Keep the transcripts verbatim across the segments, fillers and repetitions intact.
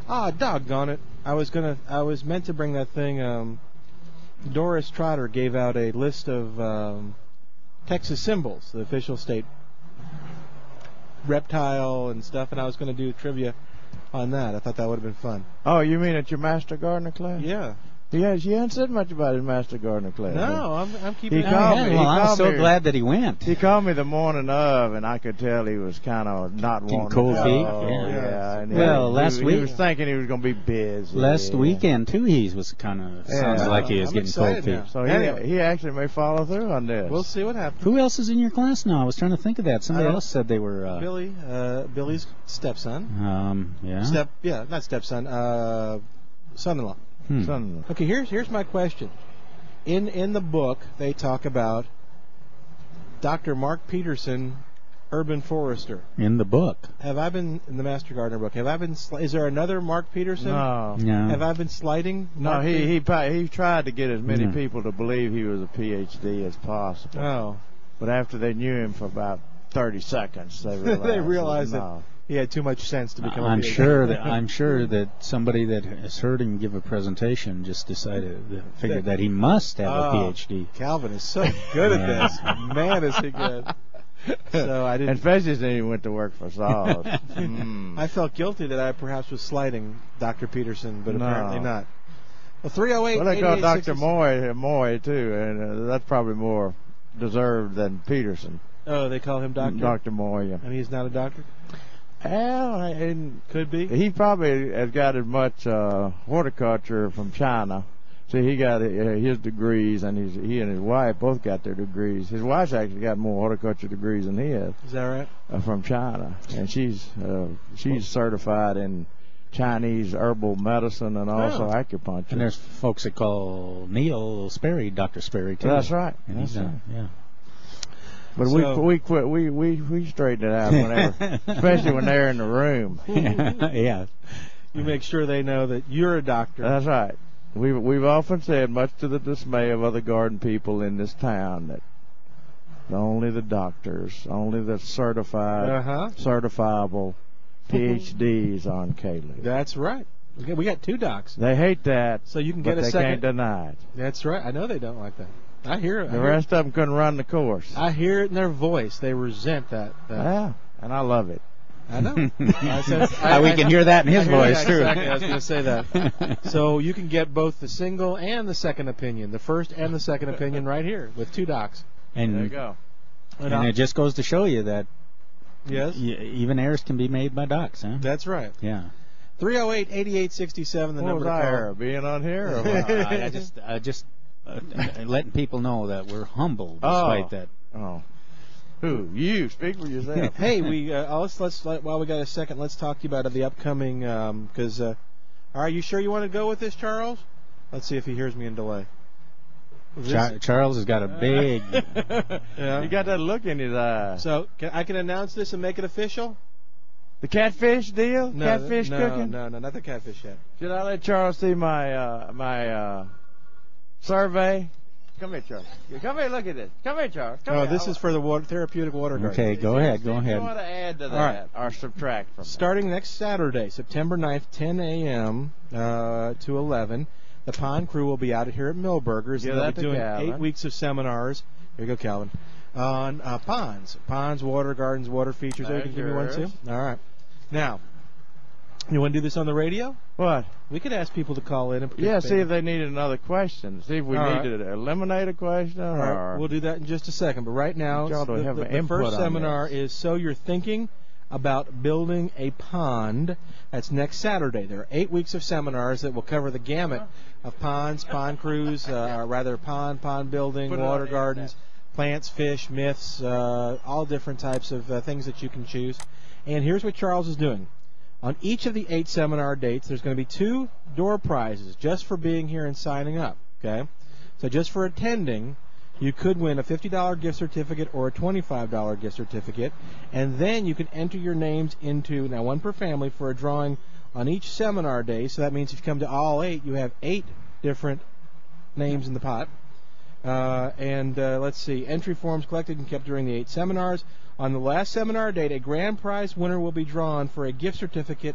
Ah, doggone it! I was gonna. I was meant to bring that thing. Um, Doris Trotter gave out a list of um, Texas symbols, the official state reptile and stuff, and I was going to do trivia on that. I thought that would have been fun. Oh, you mean at your Master Gardener class? Yeah. He has, you hadn't said much about his Master Gardener class. No, I'm, I'm keeping he it called out. me. Well, he I'm called so me, glad that he went. He called me the morning of, and I could tell he was kind of not Getting wanting cold to feet? go. Yeah. yeah and Well, he, last he, week- he was thinking he was going to be busy. Last weekend, too, he was kind of, Yeah. sounds like he was I'm getting excited cold feet. now. So he, Anyway. he actually may follow through on this. We'll see what happens. Who else is in your class now? I was trying to think of that. Somebody I don't- else said they were. Uh, Billy, uh, Billy's stepson. um, yeah. Step, yeah, not stepson. Uh, son-in-law. Hmm. Son- Okay, here's here's my question. In in the book, they talk about Doctor Mark Peterson, urban forester. In the book. Have I been in the Master Gardener book? Have I been? Sli- is there another Mark Peterson? No. No. Have I been slighting? No, Mark he Peterson? he pa- he tried to get as many Mm. people to believe he was a P H D as possible. Oh, But after they knew him for about thirty seconds, they realized, They realized that- no. he had too much sense to become. I'm a P H D. sure that I'm sure that somebody that has heard him give a presentation just decided to figure that he must have a Oh, P H D. Calvin is so good at Yeah. this. Man, is he good. So I didn't. And especially since he went to work for Saul. mm. I felt guilty that I perhaps was slighting Doctor Peterson, but No. apparently not. Well, three oh eight. Well, they call Doctor Moy Moy too, and uh, that's probably more deserved than Peterson. Oh, they call him Doctor. Doctor Moy. Yeah. And he's not a doctor. Well, and Could be. he probably has got as much uh, horticulture from China. See, he got uh, his degrees, and he's, he and his wife both got their degrees. His wife's actually got more horticulture degrees than he has Is that right? uh, from China, and she's uh, she's certified in Chinese herbal medicine and also Oh. acupuncture. And there's folks that call Neil Sperry Doctor Sperry too. That's right. And That's he's, uh, right. yeah. But So- we we quit we we we straighten it out whenever, especially when they're in the room. yeah. You make sure they know that you're a doctor. That's right. We've we've often said, much to the dismay of other garden people in this town, that only the doctors, only the certified, Uh-huh. certifiable P H Ds on K-Leaf. That's right. Okay, we got two docs. They hate that, So you can but get a they second. can't deny it. That's right. I know they don't like that. I hear it. I The hear, rest of them couldn't run the course. I hear it in their voice. They resent that. that. Yeah, and I love it. I know. I said, Uh, we can hear that in his I hear voice, that too. Exactly. I was going to say that. So you can get both the single and the second opinion, the first and the second opinion, right here with two docs. And, There you go. And and I'll- it just goes to show you that Yes, y- even errors can be made by docs, huh? that's right. Yeah. three oh eight, eighty-eight sixty-seven, the What number was to I call. here, being on here? Or what? Uh, I, I just, I just uh, letting people know that we're humble despite Oh. that. Oh, who? You speak for yourself. Hey, we uh, let's let's let, while we got a second, let's talk to you about the upcoming. Because, um, uh, are you sure you want to go with this, Charles? Let's see if he hears me in delay. This- Char- Charles has got a big. yeah. You got that look in his eye. So can, I can announce this and make it official. The catfish deal? No, catfish no, cooking? No, no, not the catfish yet. Should I let Charles see my uh, my uh, survey? Come here, Charles. Come here, look at this. Come here, Charles. Come Oh, here. this I is for the water, therapeutic water garden. Okay, go ahead, go See if ahead. You want to add to All that right. or subtract from Starting next Saturday, September ninth, ten a.m. Uh, to eleven, the Pond crew will be out here at Millburgers. Give and they'll that be to doing Calvin. eight weeks of seminars. Here you go, Calvin. On uh, ponds. Ponds, water gardens, water features. Oh, you can give me one, There's too? yours. All right. Now, you want to do this on the radio? that. What? We could ask people to call in and Yeah, participate. see if they need another question. See if we All need right. to eliminate a question All or... right, we'll do that in just a second. But right now, Y'all don't the, have the, an the input first on seminar this. is So You're Thinking About Building a Pond. That's next Saturday. There are eight weeks of seminars that will cover the gamut of ponds, pond crews, uh, or rather pond, pond building, Put it on water the gardens, plants, fish, myths, uh, all different types of uh, things that you can choose. And here's what Charles is doing. On each of the eight seminar dates, there's going to be two door prizes just for being here and signing up. Okay, so just for attending, you could win a fifty dollars gift certificate or a twenty-five dollars gift certificate, and then you can enter your names into, now one per family, for a drawing on each seminar day. So that means if you come to all eight, you have eight different names in the pot. Uh, and uh, let's see, entry forms collected and kept during the eight seminars. On the last seminar date, a grand prize winner will be drawn for a gift certificate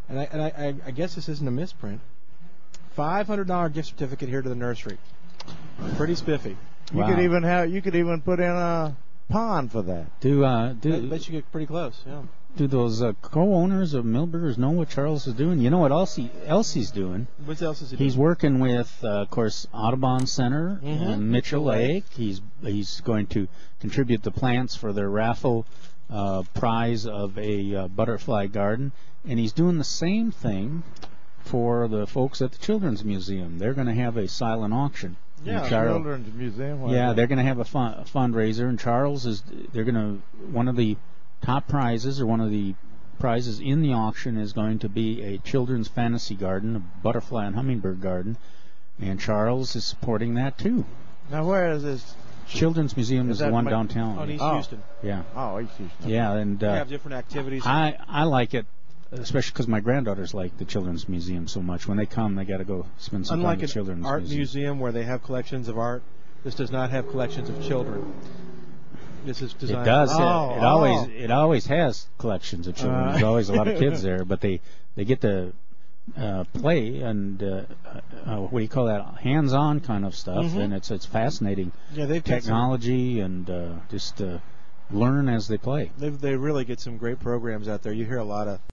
and I, and I, I, I guess this isn't a misprint. five hundred dollars gift certificate here to the nursery. Pretty spiffy. You Wow. could even have you could even put in a pond for that. Do uh I do bet you get pretty close. Yeah. do those uh, co-owners of Millburgers know what Charles is doing? You know what Elsie Elsie's doing? What else is he He's doing? working with, uh, of course, Audubon Center Mhm. and Mitchell Lake. He's he's going to contribute the plants for their raffle uh, prize of a uh, butterfly garden, and he's doing the same thing for the folks at the Children's Museum. They're going to have a silent auction. Yeah, And Charles- Children's Museum. what yeah, is they're that? going to have a, fun, a fundraiser, and Charles is they're going to one of the top prizes or one of the prizes in the auction is going to be a children's fantasy garden, a butterfly and hummingbird garden, and Charles is supporting that too. Now where is this? Children's Museum Is is, the that one my- downtown. On East Oh. Houston. Yeah, Oh, East Houston. yeah, and They uh, have different activities. I I like it, especially because my granddaughters like the Children's Museum so much. When they come, they got to go spend some Unlike time at the an Children's art Museum. museum where they have collections of art, this does not have collections of children. This is It designed. does. Oh, it, it oh. always it always has collections of children. Uh. There's always a lot of kids there, but they they get to uh, play and uh, uh, what do you call that? Hands-on kind of stuff, Mhm. and it's it's fascinating Yeah, they've got some- technology and uh, just uh, learn as they play. They they really get some great programs out there. You hear a lot of